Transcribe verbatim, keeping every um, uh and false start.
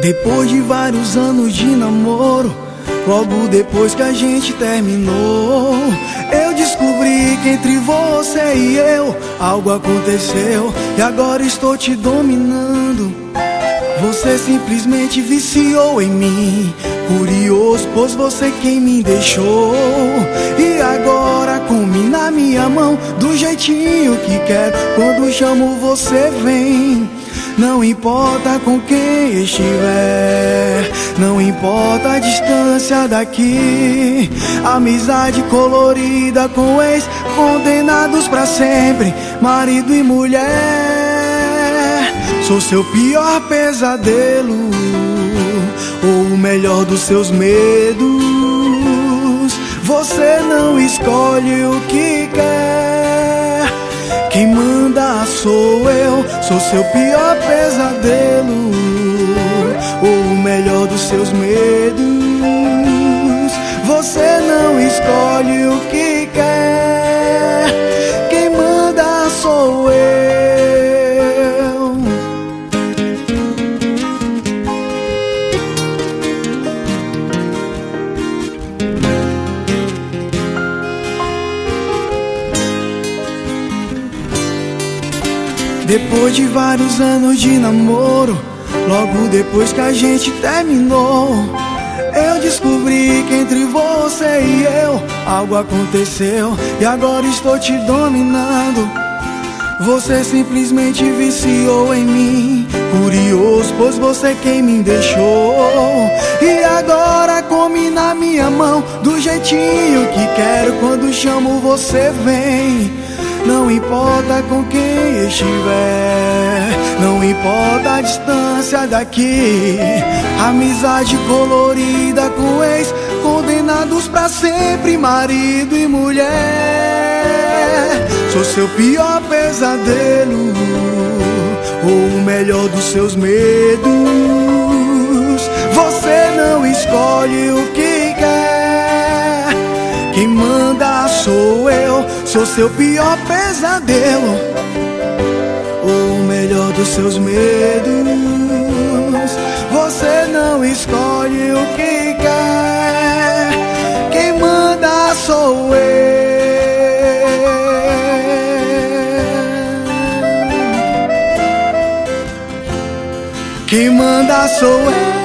Depois de vários anos de namoro, logo depois que a gente terminou, eu descobri que entre você e eu algo aconteceu, e agora estou te dominando. Você simplesmente viciou em mim, curioso, pois você quem me deixou. E agora come na minha mão, do jeitinho que quero. Quando chamo você vem, não importa com quem estiver, não importa a distância daqui. Amizade colorida com ex, condenados pra sempre, marido e mulher. Sou seu pior pesadelo, ou o melhor dos seus medos. Você não escolhe o que quer, quem manda sou eu. Sou seu pior pesadelo, ou o melhor dos seus medos. Você não escolhe o que quer, quem manda sou eu. Depois de vários anos de namoro, logo depois que a gente terminou, eu descobri que entre você e eu algo aconteceu, e agora estou te dominando. Você simplesmente viciou em mim, curioso, pois você quem me deixou. E agora come na minha mão, do jeitinho que quero. Quando chamo você vem, não importa com quem estiver, não importa a distância daqui. Amizade colorida com ex, condenados pra sempre, marido e mulher. Sou seu pior pesadelo, ou o melhor dos seus medos. Você não escolhe o que quer, quem manda sou eu. Sou seu pior pesadelo, ou o melhor dos seus medos. Você não escolhe o que quer, quem manda sou eu. Quem manda sou eu.